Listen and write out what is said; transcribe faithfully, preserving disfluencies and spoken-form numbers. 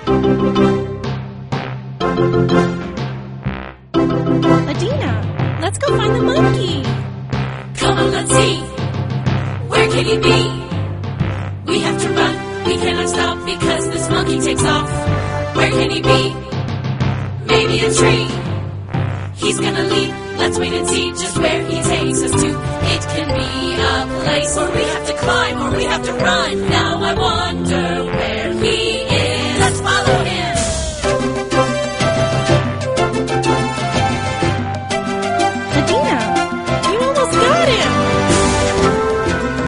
Adina, let's go find the monkey. Come on, let's see. Where can he be? We have to run. We cannot stop because this monkey takes off. Where can he be? Maybe a tree. He's gonna leap. Let's wait and see just where he takes us to. It can be a place where we have to climb or we have to run. Now I wonder where